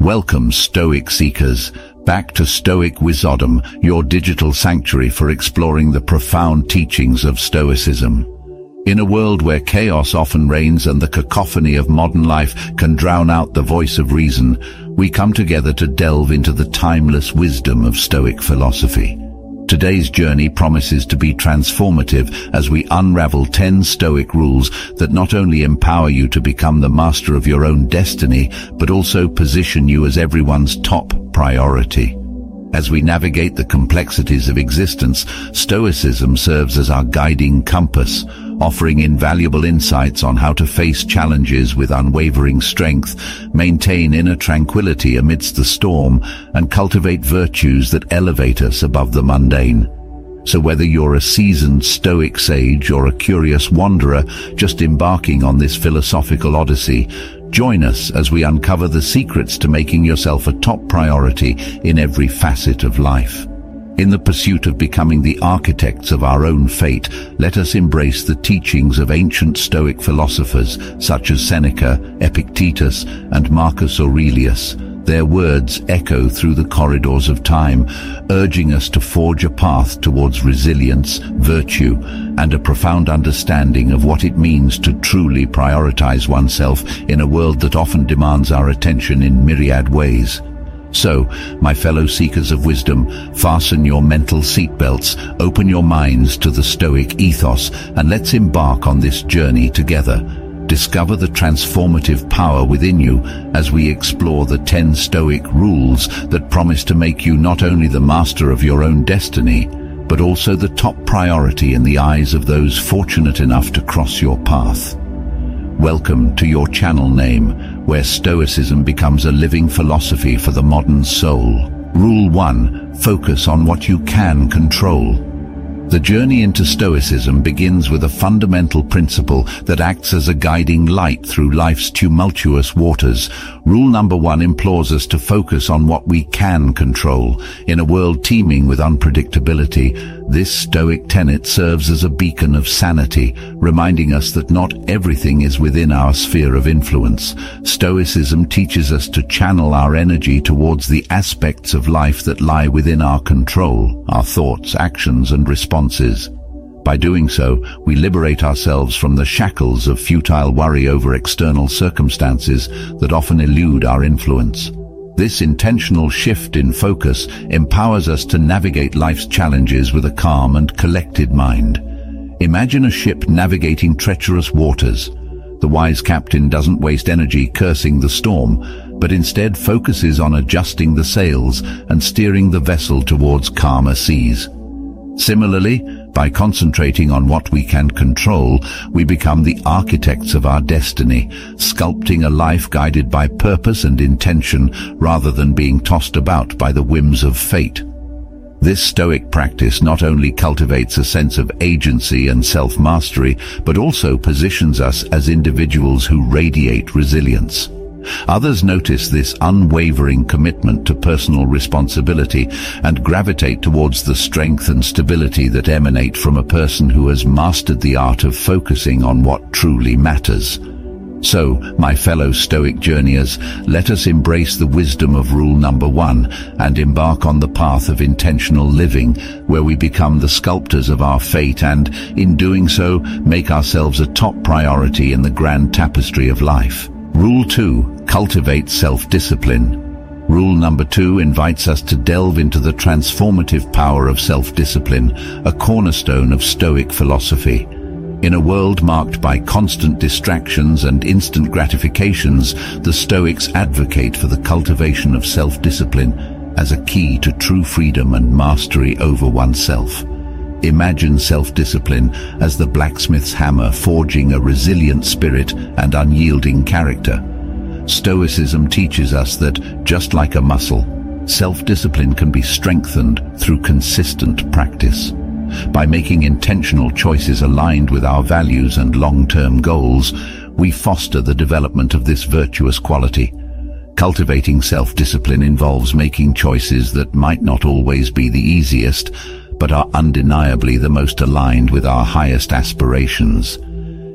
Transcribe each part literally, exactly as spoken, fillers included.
Welcome, Stoic seekers, back to Stoic Wisdom, your digital sanctuary for exploring the profound teachings of Stoicism. In a world where chaos often reigns and the cacophony of modern life can drown out the voice of reason, we come together to delve into the timeless wisdom of Stoic philosophy. Today's journey promises to be transformative as we unravel ten Stoic rules that not only empower you to become the master of your own destiny, but also position you as everyone's top priority. As we navigate the complexities of existence, Stoicism serves as our guiding compass, offering invaluable insights on how to face challenges with unwavering strength, maintain inner tranquility amidst the storm, and cultivate virtues that elevate us above the mundane. So whether you're a seasoned Stoic sage or a curious wanderer just embarking on this philosophical odyssey, join us as we uncover the secrets to making yourself a top priority in every facet of life. In the pursuit of becoming the architects of our own fate, let us embrace the teachings of ancient Stoic philosophers such as Seneca, Epictetus, and Marcus Aurelius. Their words echo through the corridors of time, urging us to forge a path towards resilience, virtue, and a profound understanding of what it means to truly prioritize oneself in a world that often demands our attention in myriad ways. So, my fellow seekers of wisdom, fasten your mental seatbelts, open your minds to the Stoic ethos, and let's embark on this journey together. Discover the transformative power within you as we explore the ten Stoic rules that promise to make you not only the master of your own destiny, but also the top priority in the eyes of those fortunate enough to cross your path. Welcome to your channel name, where Stoicism becomes a living philosophy for the modern soul. Rule one. Focus on what you can control. The journey into Stoicism begins with a fundamental principle that acts as a guiding light through life's tumultuous waters. Rule number one implores us to focus on what we can control. In a world teeming with unpredictability, this Stoic tenet serves as a beacon of sanity, reminding us that not everything is within our sphere of influence. Stoicism teaches us to channel our energy towards the aspects of life that lie within our control, our thoughts, actions, and responses. By doing so, we liberate ourselves from the shackles of futile worry over external circumstances that often elude our influence. This intentional shift in focus empowers us to navigate life's challenges with a calm and collected mind. Imagine a ship navigating treacherous waters. The wise captain doesn't waste energy cursing the storm, but instead focuses on adjusting the sails and steering the vessel towards calmer seas. Similarly, by concentrating on what we can control, we become the architects of our destiny, sculpting a life guided by purpose and intention rather than being tossed about by the whims of fate. This Stoic practice not only cultivates a sense of agency and self-mastery, but also positions us as individuals who radiate resilience. Others notice this unwavering commitment to personal responsibility and gravitate towards the strength and stability that emanate from a person who has mastered the art of focusing on what truly matters. So, my fellow Stoic journeyers, let us embrace the wisdom of rule number one and embark on the path of intentional living, where we become the sculptors of our fate and, in doing so, make ourselves a top priority in the grand tapestry of life. Rule two. Cultivate self-discipline. Rule number two invites us to delve into the transformative power of self-discipline, a cornerstone of Stoic philosophy. In a world marked by constant distractions and instant gratifications, the Stoics advocate for the cultivation of self-discipline as a key to true freedom and mastery over oneself. Imagine self-discipline as the blacksmith's hammer forging a resilient spirit and unyielding character. Stoicism teaches us that, just like a muscle, self-discipline can be strengthened through consistent practice. By making intentional choices aligned with our values and long-term goals, we foster the development of this virtuous quality. Cultivating self-discipline involves making choices that might not always be the easiest, but are undeniably the most aligned with our highest aspirations.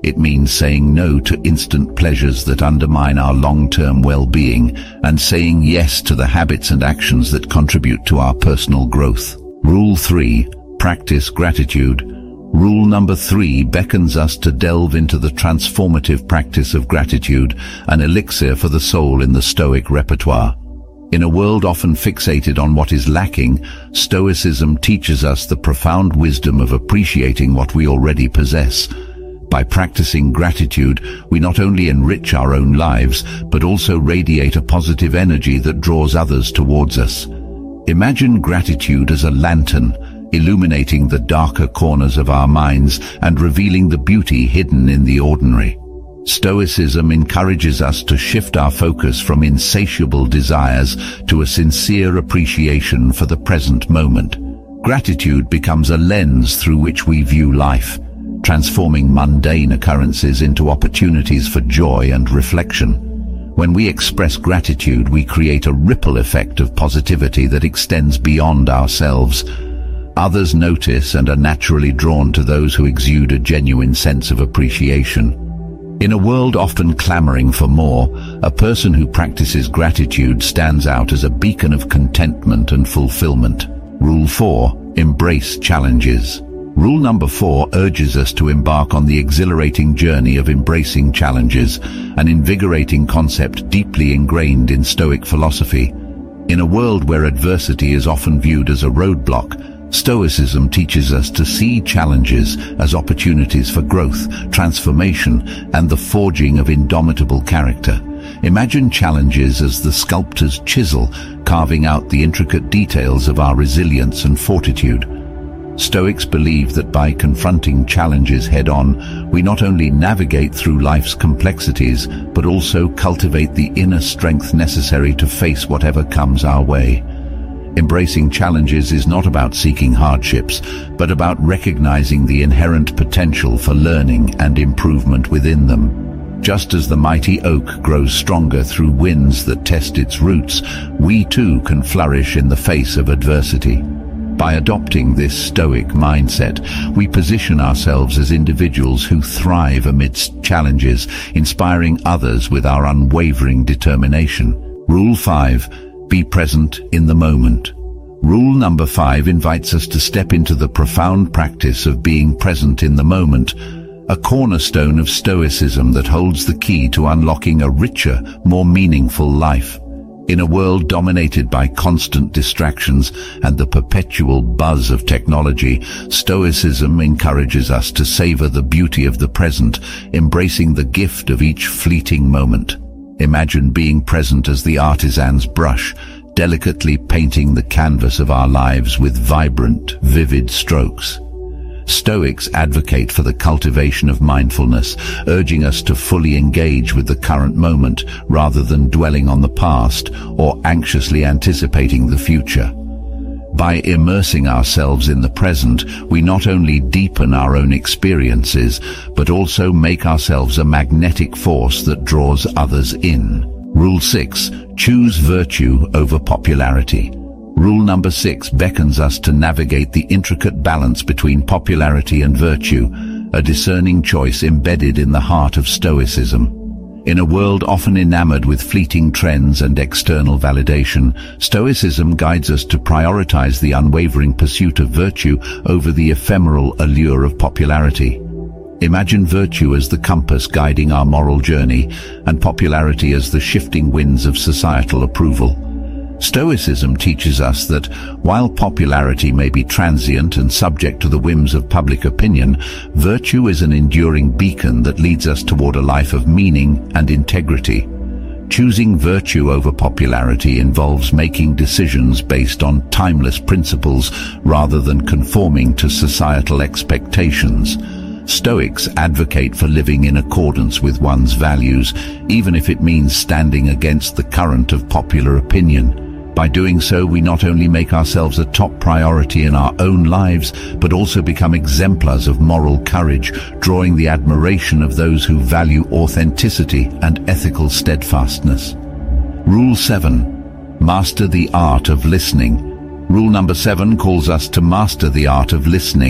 It means saying no to instant pleasures that undermine our long-term well-being and saying yes to the habits and actions that contribute to our personal growth. Rule three. Practice gratitude. Rule number three beckons us to delve into the transformative practice of gratitude, an elixir for the soul in the Stoic repertoire. In a world often fixated on what is lacking, Stoicism teaches us the profound wisdom of appreciating what we already possess. By practicing gratitude, we not only enrich our own lives, but also radiate a positive energy that draws others towards us. Imagine gratitude as a lantern, illuminating the darker corners of our minds and revealing the beauty hidden in the ordinary. Stoicism encourages us to shift our focus from insatiable desires to a sincere appreciation for the present moment. Gratitude becomes a lens through which we view life, transforming mundane occurrences into opportunities for joy and reflection. When we express gratitude, we create a ripple effect of positivity that extends beyond ourselves. Others notice and are naturally drawn to those who exude a genuine sense of appreciation. In a world often clamoring for more, a person who practices gratitude stands out as a beacon of contentment and fulfillment. Rule four. Embrace challenges. Rule number four urges us to embark on the exhilarating journey of embracing challenges, an invigorating concept deeply ingrained in Stoic philosophy. In a world where adversity is often viewed as a roadblock, Stoicism teaches us to see challenges as opportunities for growth, transformation, and the forging of indomitable character. Imagine challenges as the sculptor's chisel, carving out the intricate details of our resilience and fortitude. Stoics believe that by confronting challenges head-on, we not only navigate through life's complexities, but also cultivate the inner strength necessary to face whatever comes our way. Embracing challenges is not about seeking hardships, but about recognizing the inherent potential for learning and improvement within them. Just as the mighty oak grows stronger through winds that test its roots, we too can flourish in the face of adversity. By adopting this Stoic mindset, we position ourselves as individuals who thrive amidst challenges, inspiring others with our unwavering determination. Rule five. Be present in the moment. Rule number five invites us to step into the profound practice of being present in the moment, a cornerstone of Stoicism that holds the key to unlocking a richer, more meaningful life. In a world dominated by constant distractions and the perpetual buzz of technology, Stoicism encourages us to savor the beauty of the present, embracing the gift of each fleeting moment. Imagine being present as the artisan's brush, delicately painting the canvas of our lives with vibrant, vivid strokes. Stoics advocate for the cultivation of mindfulness, urging us to fully engage with the current moment rather than dwelling on the past or anxiously anticipating the future. By immersing ourselves in the present, we not only deepen our own experiences, but also make ourselves a magnetic force that draws others in. Rule six. Choose virtue over popularity. Rule number six beckons us to navigate the intricate balance between popularity and virtue, a discerning choice embedded in the heart of Stoicism. In a world often enamored with fleeting trends and external validation, Stoicism guides us to prioritize the unwavering pursuit of virtue over the ephemeral allure of popularity. Imagine virtue as the compass guiding our moral journey, and popularity as the shifting winds of societal approval. Stoicism teaches us that, while popularity may be transient and subject to the whims of public opinion, virtue is an enduring beacon that leads us toward a life of meaning and integrity. Choosing virtue over popularity involves making decisions based on timeless principles rather than conforming to societal expectations. Stoics advocate for living in accordance with one's values, even if it means standing against the current of popular opinion. By doing so, we not only make ourselves a top priority in our own lives, but also become exemplars of moral courage, drawing the admiration of those who value authenticity and ethical steadfastness. Rule seven. Master the art of listening. Rule number seven calls us to master the art of listening,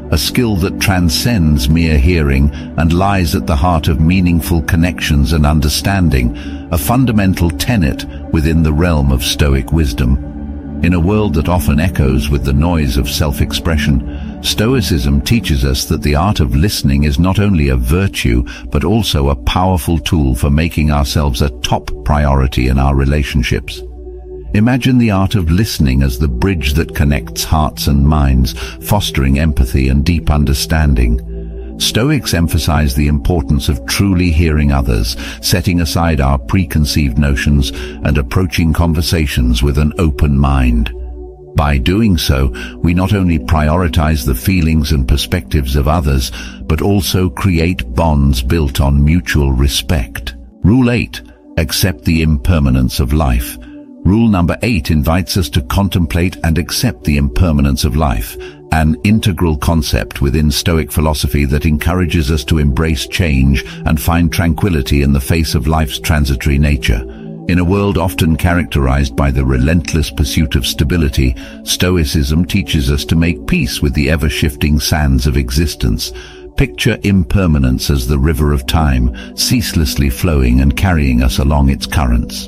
a skill that transcends mere hearing and lies at the heart of meaningful connections and understanding, a fundamental tenet within the realm of Stoic wisdom. In a world that often echoes with the noise of self-expression, Stoicism teaches us that the art of listening is not only a virtue, but also a powerful tool for making ourselves a top priority in our relationships. Imagine the art of listening as the bridge that connects hearts and minds, fostering empathy and deep understanding. Stoics emphasize the importance of truly hearing others, setting aside our preconceived notions and approaching conversations with an open mind. By doing so, we not only prioritize the feelings and perspectives of others, but also create bonds built on mutual respect. Rule eight. Accept the impermanence of life. Rule number eight invites us to contemplate and accept the impermanence of life, an integral concept within Stoic philosophy that encourages us to embrace change and find tranquility in the face of life's transitory nature. In a world often characterized by the relentless pursuit of stability, Stoicism teaches us to make peace with the ever-shifting sands of existence. Picture impermanence as the river of time, ceaselessly flowing and carrying us along its currents.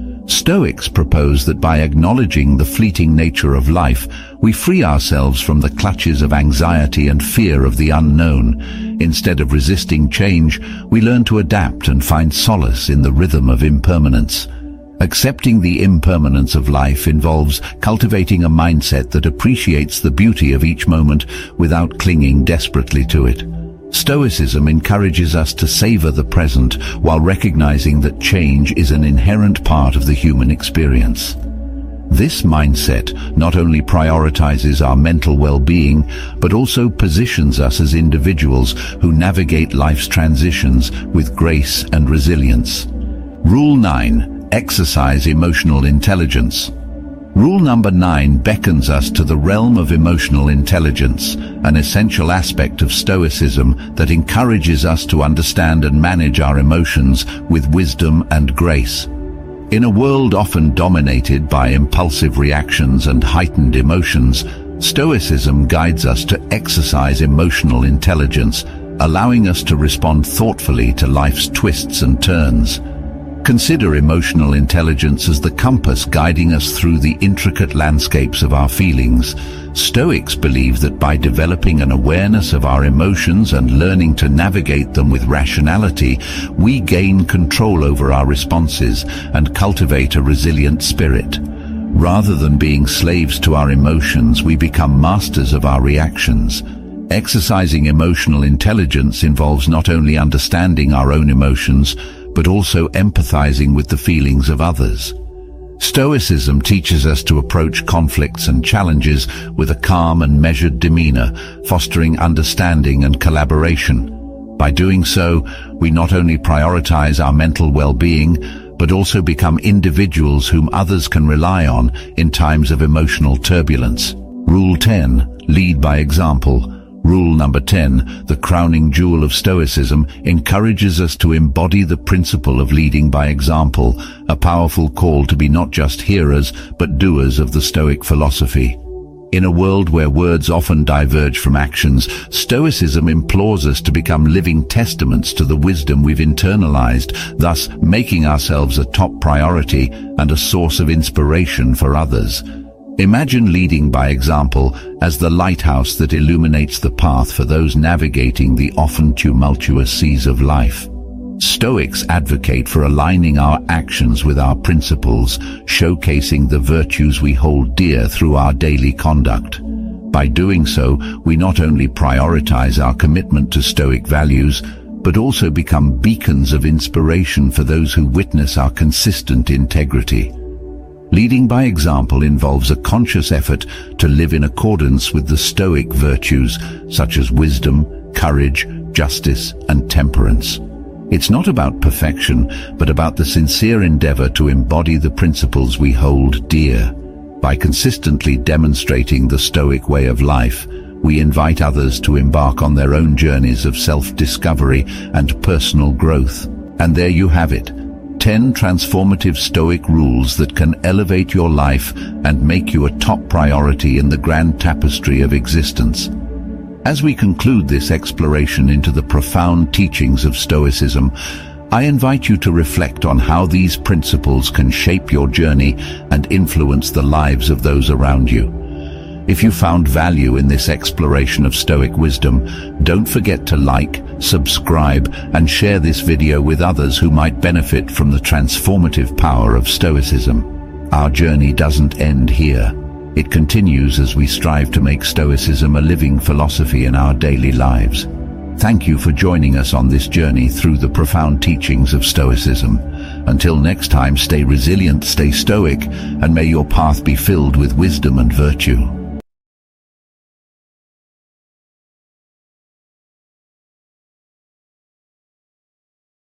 Stoics propose that by acknowledging the fleeting nature of life, we free ourselves from the clutches of anxiety and fear of the unknown. Instead of resisting change, we learn to adapt and find solace in the rhythm of impermanence. Accepting the impermanence of life involves cultivating a mindset that appreciates the beauty of each moment without clinging desperately to it. Stoicism encourages us to savor the present while recognizing that change is an inherent part of the human experience. This mindset not only prioritizes our mental well-being, but also positions us as individuals who navigate life's transitions with grace and resilience. Rule nine. Exercise emotional intelligence. Rule number nine beckons us to the realm of emotional intelligence, an essential aspect of Stoicism that encourages us to understand and manage our emotions with wisdom and grace. In a world often dominated by impulsive reactions and heightened emotions, Stoicism guides us to exercise emotional intelligence, allowing us to respond thoughtfully to life's twists and turns. Consider emotional intelligence as the compass guiding us through the intricate landscapes of our feelings. Stoics believe that by developing an awareness of our emotions and learning to navigate them with rationality, we gain control over our responses and cultivate a resilient spirit. Rather than being slaves to our emotions, we become masters of our reactions. Exercising emotional intelligence involves not only understanding our own emotions, but also empathizing with the feelings of others. Stoicism teaches us to approach conflicts and challenges with a calm and measured demeanor, fostering understanding and collaboration. By doing so, we not only prioritize our mental well-being, but also become individuals whom others can rely on in times of emotional turbulence. Rule ten. Lead by example. Rule number ten, the crowning jewel of Stoicism, encourages us to embody the principle of leading by example, a powerful call to be not just hearers, but doers of the Stoic philosophy. In a world where words often diverge from actions, Stoicism implores us to become living testaments to the wisdom we've internalized, thus making ourselves a top priority and a source of inspiration for others. Imagine leading by example as the lighthouse that illuminates the path for those navigating the often tumultuous seas of life. Stoics advocate for aligning our actions with our principles, showcasing the virtues we hold dear through our daily conduct. By doing so, we not only prioritize our commitment to Stoic values, but also become beacons of inspiration for those who witness our consistent integrity. Leading by example involves a conscious effort to live in accordance with the Stoic virtues such as wisdom, courage, justice, and temperance. It's not about perfection, but about the sincere endeavor to embody the principles we hold dear. By consistently demonstrating the Stoic way of life, we invite others to embark on their own journeys of self-discovery and personal growth. And there you have it. ten transformative Stoic rules that can elevate your life and make you a top priority in the grand tapestry of existence. As we conclude this exploration into the profound teachings of Stoicism, I invite you to reflect on how these principles can shape your journey and influence the lives of those around you. If you found value in this exploration of Stoic wisdom, don't forget to like, subscribe, and share this video with others who might benefit from the transformative power of Stoicism. Our journey doesn't end here. It continues as we strive to make Stoicism a living philosophy in our daily lives. Thank you for joining us on this journey through the profound teachings of Stoicism. Until next time, stay resilient, stay stoic, and may your path be filled with wisdom and virtue.